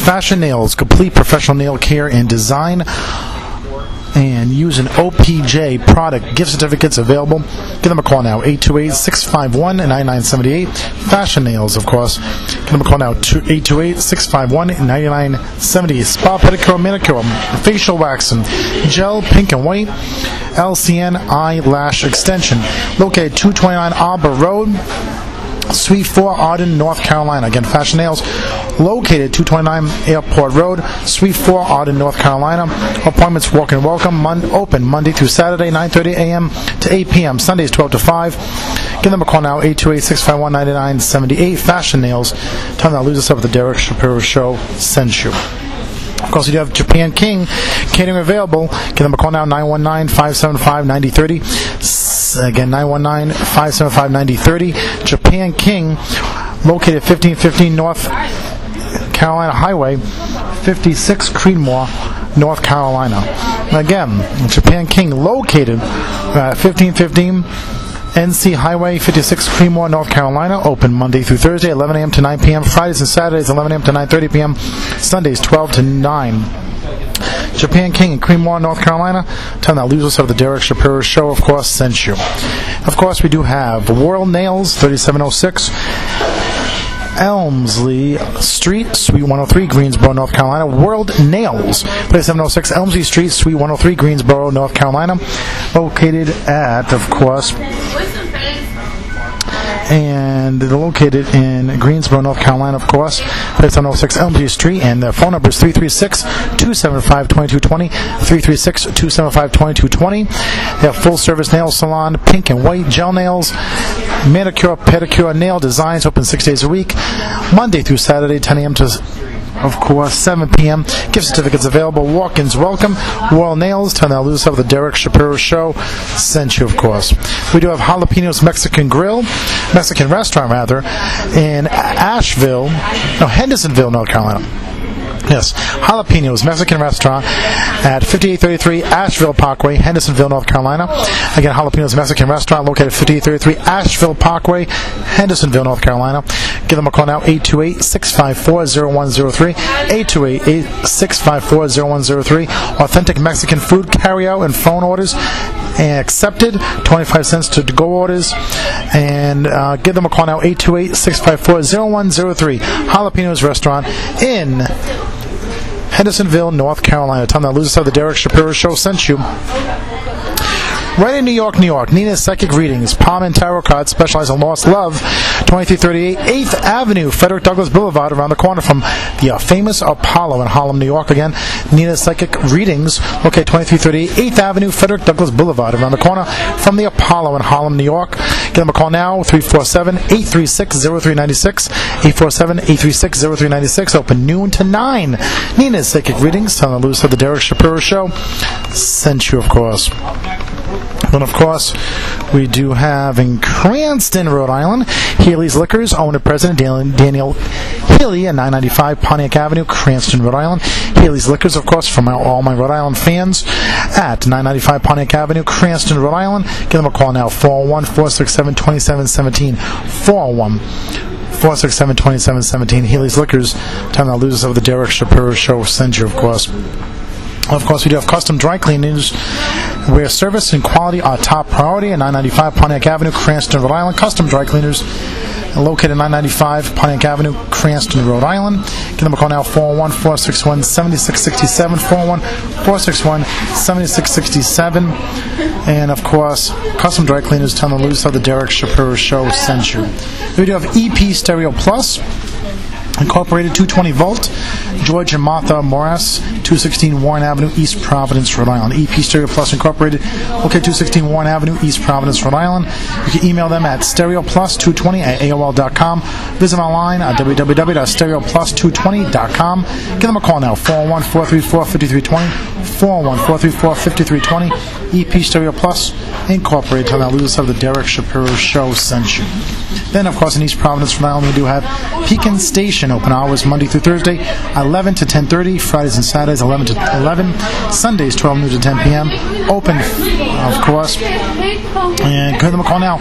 Fashion Nails, complete professional nail care and design. And use an OPJ product. Gift certificates available. Give them a call now, 828-651-9978. Fashion Nails, of course. Give them a call now, 828-651-9978. Spa, pedicure, manicure, facial waxing, gel, pink and white, LCN eyelash extension. Located 229 Arbor Road, Suite 4, Arden, North Carolina. Again, Fashion Nails, located 229 Airport Road, Suite 4, Arden, North Carolina. Appointments walk and welcome. Open Monday through Saturday, 9:30 a.m. to 8 p.m. Sundays, 12 to 5. Give them a call now, 828-651-9978. Fashion Nails. Tell them that Lose Yourself with the Derek Shapiro Show sent you. Of course, you do have Japan King catering available. Give them a call now, 919-575-9030. Again, 919-575-9030. Japan King, located 1515 North Carolina Highway, 56 Creedmoor, North Carolina. Again, Japan King, located 1515 NC Highway, 56 Creedmoor, North Carolina. Open Monday through Thursday, 11 a.m. to 9 p.m. Fridays and Saturdays, 11 a.m. to 9:30 p.m. Sundays, 12 to 9. Japan King in Creedmoor, North Carolina. Tell them that Lose Yourself of the Derek Shapiro Show, of course, sent you. Of course, we do have World Nails, 3706 Elmsley Street, Suite 103, Greensboro, North Carolina. World Nails, 3706 Elmsley Street, Suite 103, Greensboro, North Carolina. Located at, of course, and they're located in Greensboro, North Carolina, of course. 3706 Elmsley Street, and their phone number is 336-275-2220, 336-275-2220. They have full-service nail salon, pink and white gel nails, manicure, pedicure, nail designs, open 6 days a week, Monday through Saturday, 10 a.m. to, of course, 7 p.m. Gift certificates available. Walk-ins welcome. World Nails. Turn that loose of the Derek Shapiro Show sent you, of course. We do have Jalapenos Mexican Restaurant, in Hendersonville, North Carolina. Yes, Jalapenos Mexican Restaurant at 5833 Asheville Parkway, Hendersonville, North Carolina. Again, Jalapenos Mexican Restaurant located at 5833 Asheville Parkway, Hendersonville, North Carolina. Give them a call now, 828-654-0103, 828-654-0103. Authentic Mexican food carryout and phone orders accepted, 25 cents to go orders, and give them a call now, 828-654-0103. Jalapenos Restaurant in Hendersonville, North Carolina. Tell them that Lose Yourself the Derek Shapiro Show sent you. Right in New York, Nina's Psychic Readings, Palm and Tarot Cards, specialize in lost love, 2338 8th Avenue, Frederick Douglass Boulevard, around the corner from the famous Apollo in Harlem, New York. Again, Nina's Psychic Readings, located 2338 8th Avenue, Frederick Douglass Boulevard, around the corner from the Apollo in Harlem, New York. Give them a call now, 347-836-0396, 847-836-0396, open noon to 9. Nina's Psychic Readings, telling the Lose of the Derek Shapiro Show, sent you, of course. And of course, we do have in Cranston, Rhode Island, Healy's Liquors, owner president Daniel Healy at 995 Pontiac Avenue, Cranston, Rhode Island. Healy's Liquors, of course, from all my Rhode Island fans, at 995 Pontiac Avenue, Cranston, Rhode Island. Give them a call now, 401-467-2717, 401-467-2717. Healy's Liquors, time that loses over the Derek Shapiro Show sends you, of course. Of course, we do have Custom Dry Cleaners, where service and quality are top priority at 995 Pontiac Avenue, Cranston, Rhode Island. Custom Dry Cleaners, located at 995 Pontiac Avenue, Cranston, Rhode Island. Give them a call now, 401-461-7667, 401-461-7667. And, of course, Custom Dry Cleaners, tell them to lose how the Derek Shapiro Show sent you. We do have EP Stereo Plus, Incorporated, 220 Volt, George and Martha Morris, 216 Warren Avenue, East Providence, Rhode Island. EP Stereo Plus Incorporated, okay, 216 Warren Avenue, East Providence, Rhode Island. You can email them at stereoplus220@aol.com. Visit them online at www.stereoplus220.com. Give them a call now, 401-434-5320, 401-434-5320. EP Stereo Plus Incorporated. Tell that lose of the Derek Shapiro Show sent you. Then, of course, in East Providence, Rhode Island, we do have Pekin Station, open hours Monday through Thursday, 11 to 10:30, Fridays and Saturdays, 11 to 11, Sundays, 12 noon to 10 p.m. Open, of course. And give them a call now,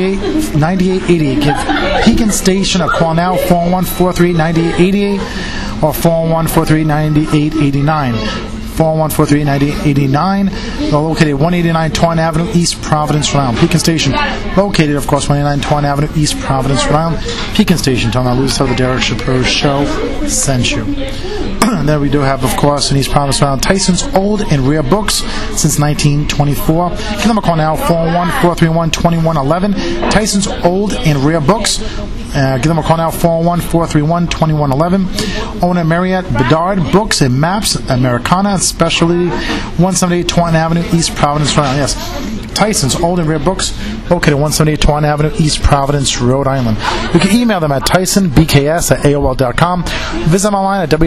401-438-9888. Give Pekin Station a call now, 401-438-9888. or 401-438-9889. 401-438-9889. They're located at 189 Taunton Avenue, East Providence, Rhode Island. Pekin Station, located, of course, 189 Taunton Avenue, East Providence, Rhode Island. Pekin Station, telling the Lose how the Derek Shapiro Show sent you. Then we do have, of course, in East Providence, Rhode Island, Tyson's Old and Rare Books since 1924. Give them a call now, 401-431-2111. Tyson's Old and Rare Books. Give them a call now, 401-431-2111. Owner Marriott Bedard Books and Maps, Americana, Specialty, 178 Taunton Avenue, East Providence, Rhode Island. Yes, Tyson's Old and Rare Books, located at 178 Taunton Avenue, East Providence, Rhode Island. You can email them at tysonbks@aol.com. Visit them online at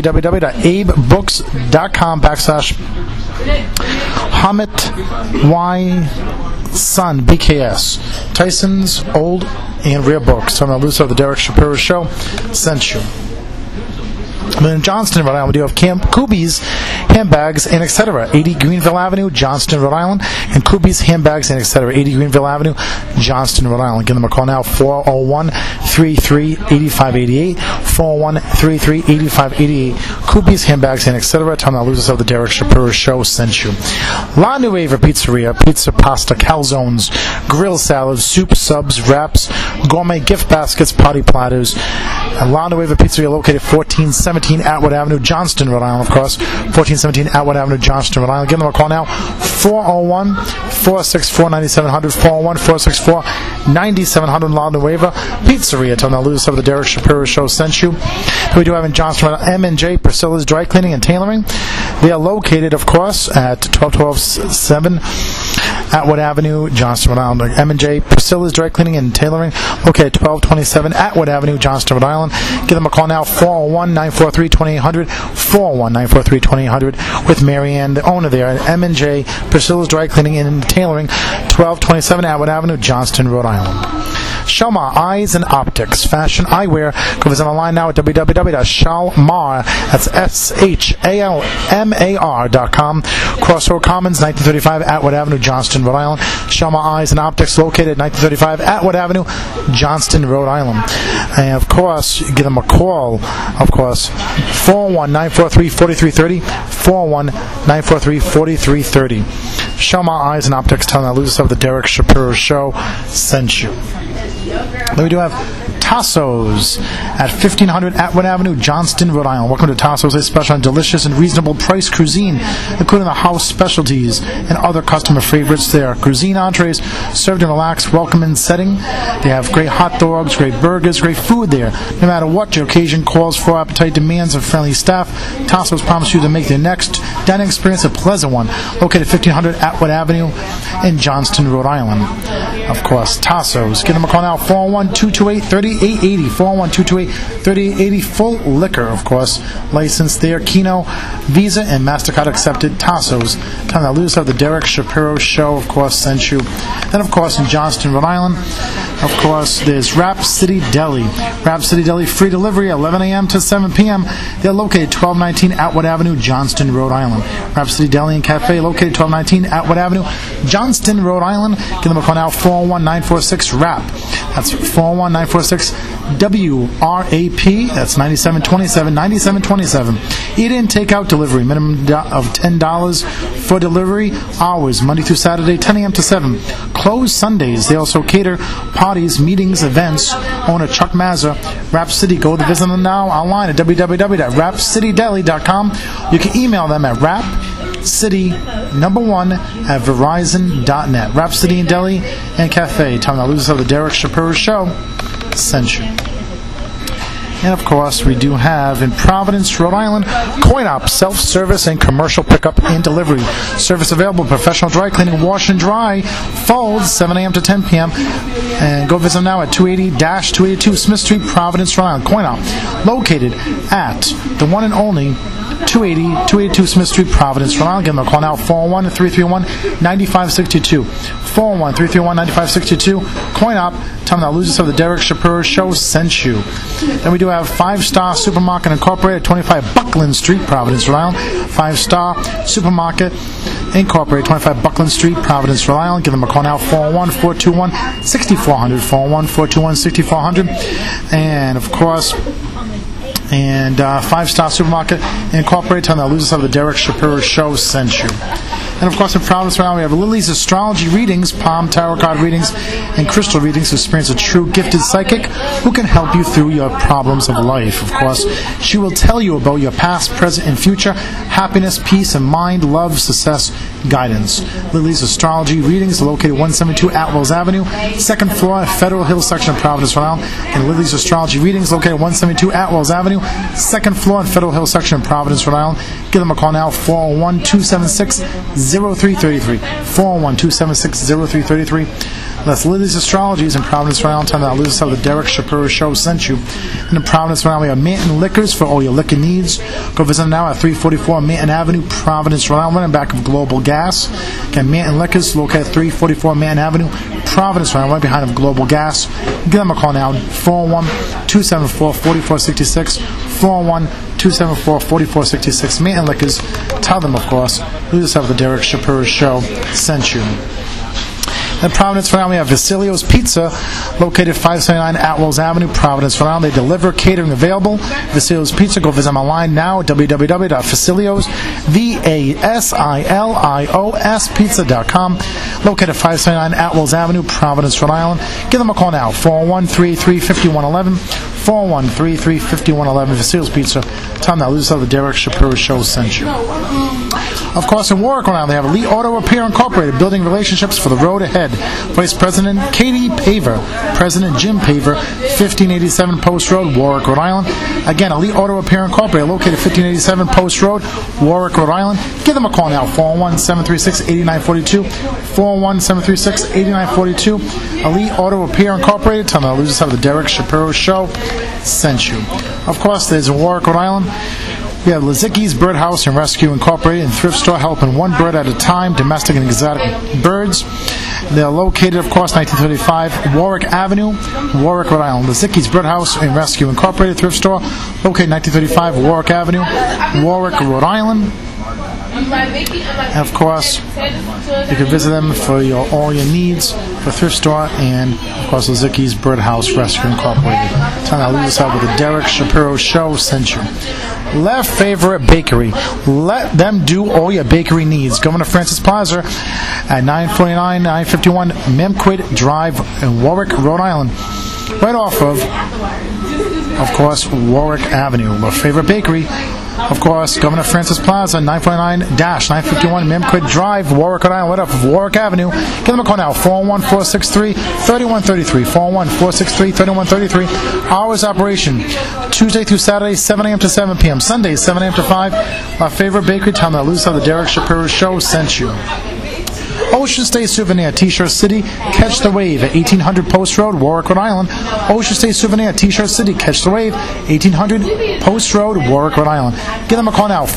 www.abebooks.com/Hamit Y Son BKS. Tyson's Old and Rare Books. I'm going to lose the Derek Shapiro Show sent you. In Johnston, Rhode Island, we do have Camp Kubi's Handbags and Etc. 80 Greenville Avenue, Johnston, Rhode Island, and Kubi's Handbags and Etc. 80 Greenville Avenue, Johnston, Rhode Island. Give them a call now, 401-33-8588, 401-33-8588. Kubi's Handbags and Etc. Tell them the losers of the Derek Shapiro Show sent you. La Nueva Pizzeria, pizza, pasta, calzones, grill salads, soup, subs, wraps, gourmet gift baskets, party platters. La Nueva Pizzeria, located 1417 Atwood Avenue, Johnston, Rhode Island, of course. 1417 Atwood Avenue, Johnston, Rhode Island. Give them a call now, 401-464-9700, 401-464-9700, La Nueva Pizzeria. Tell them the losers of the Derek Shapiro Show sent you. We do have in Johnston, Rhode Island, M&J Priscilla's Dry Cleaning and Tailoring. They are located, of course, at 12127 Atwood Avenue, Johnston, Rhode Island. M&J Priscilla's Dry Cleaning and Tailoring, located at 1227 Atwood Avenue, Johnston, Rhode Island. Give them a call now, 401-943-2800, 401-943-2800, with Marianne, the owner there, at M&J Priscilla's Dry Cleaning and Tailoring, 1227 Atwood Avenue, Johnston, Rhode Island. Shalmar Eyes and Optics, fashion eyewear. Go visit online now at www.shalmar, that's SHALMAR.com. Crossroad Commons, 1935 Atwood Avenue, Johnston, Rhode Island. Shalmar Eyes and Optics, located at 1935 Atwood Avenue, Johnston, Rhode Island. And of course, give them a call, of course, 401-943-4330, 401-943-4330. Shalmar Eyes and Optics, telling the losers of the Derek Shapiro Show sent you. Then we do have Tasso's at 1500 Atwood Avenue, Johnston, Rhode Island. Welcome to Tasso's, a special and delicious and reasonable price cuisine, including the house specialties and other customer favorites there. Cuisine entrees served in a relaxed, welcoming setting. They have great hot dogs, great burgers, great food there. No matter what your occasion calls for, appetite demands, and friendly staff, Tasso's promise you to make their next dining experience a pleasant one. Located at 1500 Atwood Avenue in Johnston, Rhode Island. Of course, Tasso's. Give them a call now, 401-228-3880, 401-228-3880. Full liquor, of course, licensed there. Keno, Visa, and MasterCard accepted. Tasso's. Kind of lose of the Derek Shapiro Show, of course, sent you. Then, of course, in Johnston, Rhode Island, of course, there's Rap City Deli. Rap City Deli, free delivery, 11 a.m. to 7 p.m. They're located 1219 Atwood Avenue, Johnston, Rhode Island. Rap City Deli and Cafe, located 1219 Atwood Avenue, Johnston, Rhode Island. Give them a call now, 401-946-RAP. That's 401-946-WRAP. That's 9727, 9727. Eat-in, take-out delivery. Minimum of $10 for delivery. Hours, Monday through Saturday, 10 a.m. to 7. Closed Sundays. They also cater parties, meetings, events. Owner Chuck Mazza, Rap City. Go to visit them now online at www.rapcitydeli.com. You can email them at rapcity1@verizon.net. Rap City and Deli and Cafe. Telling the losers of the Derek Shapiro Show sent you. And of course, we do have in Providence, Rhode Island, CoinOp, self-service and commercial pickup and delivery. Service available, professional dry cleaning, wash and dry, folds, 7 a.m. to 10 p.m. And go visit them now at 280-282 Smith Street, Providence, Rhode Island. CoinOp, located at the one and only 282 Smith Street, Providence, Rhode Island. Give them a call now, 401-331-9562. 401-331-9562. CoinOp, tell them the losers of the Derek Shapiro Show sent you. Then we do have 5 Star Supermarket Incorporated, 25 Buckland Street, Providence, Rhode Island. 5 Star Supermarket Incorporated, 25 Buckland Street, Providence, Rhode Island. Give them a call now, 401-421-6400. 401-421-6400. And of course, and 5-Star Supermarket Incorporated. Tell them that losers of the Derek Shapiro Show sent you. And of course, in Providence, right now, we have Lily's astrology readings, palm tarot card readings, and crystal readings to experience a true gifted psychic who can help you through your problems of life. Of course, she will tell you about your past, present, and future, happiness, peace, and mind, love, success, guidance. Lily's astrology readings are located 172 Atwells Avenue, 2nd floor, Federal Hill section of Providence, Rhode Island. And Lily's astrology readings located 172 Atwells Avenue, 2nd floor, and Federal Hill section of Providence, Rhode Island. Give them a call now, 401-276-0333. 401-276-0333. That's Lily's Astrologies in Providence, Rhode Island. Time that loses how the Derek Shapiro Show sent you. And in Providence, Rhode Island, we have Manton Liquors for all your liquor needs. Go visit them now at 344 Manton Avenue, Providence, Rhode Island, right back of Global Gas. Again, Manton Liquors located at 344 Manton Avenue, Providence, Rhode Island, right behind of Global Gas. Give them a call now, 401-274-4466. 401-274-4466. Manton Liquors. Tell them, of course, losers have the Derek Shapiro Show sent you. In Providence, Rhode Island, we have Vasilio's Pizza, located 579 Atwells Avenue, Providence, Rhode Island. They deliver catering available. Vasilio's Pizza. Go visit them online now, www.vasilios.pizza.com. Located 579 Atwells Avenue, Providence, Rhode Island. Give them a call now, 401-383-5111. 401-383-5111. Vasilio's Pizza. Tell them that losers of the Derek Shapiro Show sent you. Of course, in Warwick, Rhode Island, they have Elite Auto Repair Incorporated, building relationships for the road ahead. Vice President Katie Paver, President Jim Paver, 1587 Post Road, Warwick, Rhode Island. Again, Elite Auto Repair Incorporated, located 1587 Post Road, Warwick, Rhode Island. Give them a call now, 401-736-8942. 401-736-8942. Elite Auto Repair Incorporated. Tell them the losers of the Derek Shapiro Show sent you. Of course, there's in Warwick, Rhode Island. We have Lazicki's Birdhouse and Rescue Incorporated and Thrift Store, helping one bird at a time, domestic and exotic birds. They're located, of course, 1935 Warwick Avenue, Warwick, Rhode Island. Lazicki's Birdhouse and Rescue Incorporated Thrift Store, located 1935 Warwick Avenue, Warwick, Rhode Island. And of course, you can visit them for all your needs for Thrift Store and, of course, Lazicki's Birdhouse Rescue Incorporated. Time to lose out with the Derek Shapiro Show sent you. Left Favorite Bakery. Let them do all your bakery needs. Governor Francis Plaza at 949, 951 Memquid Drive in Warwick, Rhode Island. Right off of course, Warwick Avenue. Left Favorite Bakery. Of course, Governor Francis Plaza, 949-951 Memquid Drive, Warwick, Rhode Island, right off of Warwick Avenue. Give them a call now, 401-463-3133, 401-463-3133. Hours operation, Tuesday through Saturday, 7 a.m. to 7 p.m. Sunday, 7 a.m. to 5. Our favorite bakery, tell them that lose how the Derek Shapiro Show sent you. Ocean State Souvenir, T-Shirt City, Catch the Wave at 1800 Post Road, Warwick, Rhode Island. Ocean State Souvenir, T-Shirt City, Catch the Wave, 1800 Post Road, Warwick, Rhode Island. Give them a call now,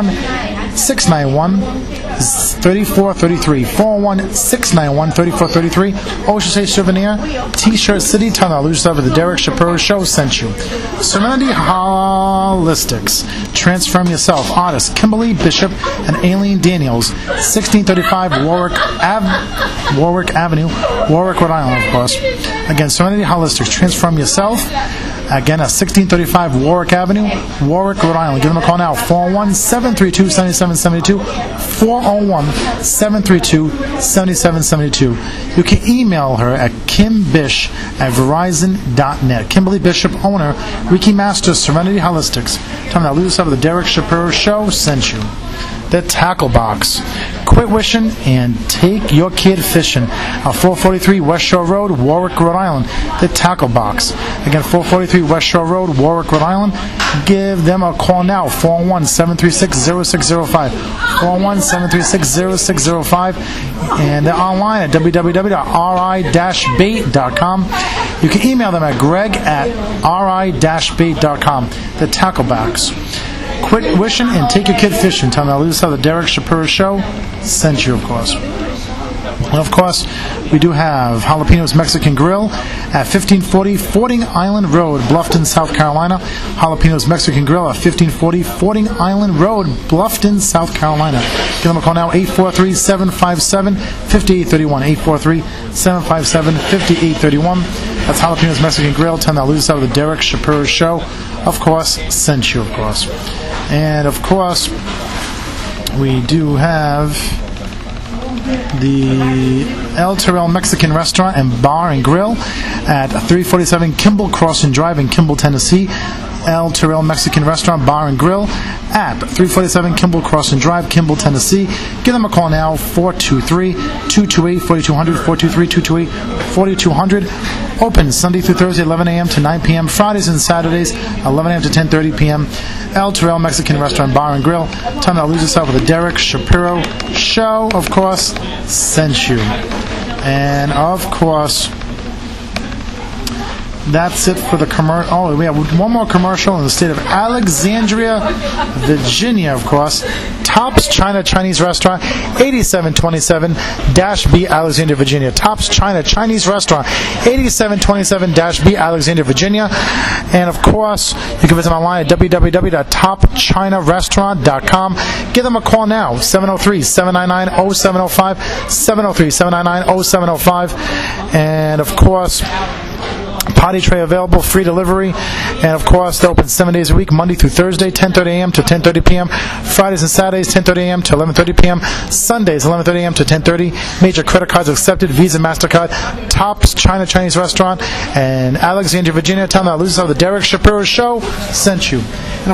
401-691-3433, 401-691-3433. Ocean State Souvenir, T-Shirt City, tell them that lose over the Derek Shapiro Show sent you. Serenity Holistics, Transform Yourself, artists Kimberly Bishop and Aileen Daniels, 1635 Warwick Avenue, Warwick, Rhode Island, of course. Again, Serenity Holistics, Transform Yourself. Again, at 1635 Warwick Avenue, Warwick, Rhode Island. Give them a call now, 401-732-7772, 401-732-7772. You can email her at kimbish@verizon.net. Kimberly Bishop, owner, Reiki Master, Serenity Holistics. Tell me that lose out of the Derek Shapiro Show sent you. The Tackle Box. Quit wishing and take your kid fishing. 443 West Shore Road, Warwick, Rhode Island. The Tackle Box. Again, 443 West Shore Road, Warwick, Rhode Island. Give them a call now, 401-736-0605. 401-736-0605. And they're online at www.ri-bait.com. You can email them at greg@ri-bait.com. The Tackle Box. Quit wishing and take your kid fishing. Tell them that lose how the Derek Shapiro Show sent you, of course. And of course, we do have Jalapenos Mexican Grill at 1540 Fording Island Road, Bluffton, South Carolina. Jalapenos Mexican Grill at 1540 Fording Island Road, Bluffton, South Carolina. Give them a call now, 843-757-5831. 843-757-5831. That's Jalapenos Mexican Grill. Tell them that lose out of the Derek Shapiro Show. of course, sent you, of course. And, of course, we do have the El Terrell Mexican Restaurant and Bar and Grill at 347 Kimball Crossing Drive in Kimball, Tennessee. El Terrell Mexican Restaurant, Bar and Grill at 347 Kimball Crossing Drive, Kimball, Tennessee. Give them a call now, 423-228-4200, 423-228-4200. Open Sunday through Thursday, 11 a.m. to 9 p.m. Fridays and Saturdays, 11 a.m. to 10:30 p.m. El Terrell Mexican Restaurant, Bar and Grill. Time to lose yourself with the Derek Shapiro Show, of course, sent you. And, of course, that's it for the commercial. Oh, we have one more commercial in the state of Alexandria, Virginia, of course. Tops China Chinese Restaurant, 8727-B, Alexandria, Virginia. Tops China Chinese Restaurant, 8727-B, Alexandria, Virginia. And, of course, you can visit them online at www.topchinarestaurant.com. Give them a call now, 703-799-0705, 703-799-0705. And, of course, potty tray available, free delivery, and of course they're open 7 days a week, Monday through Thursday, 10:30 a.m. to 10:30 p.m. Fridays and Saturdays, 10:30 a.m. to 11:30 p.m. Sundays, 11:30 a.m. to 10:30. Major credit cards accepted, Visa, MasterCard. Tops China Chinese Restaurant and Alexandria, Virginia. Tell them that losers of the Derek Shapiro Show sent you. And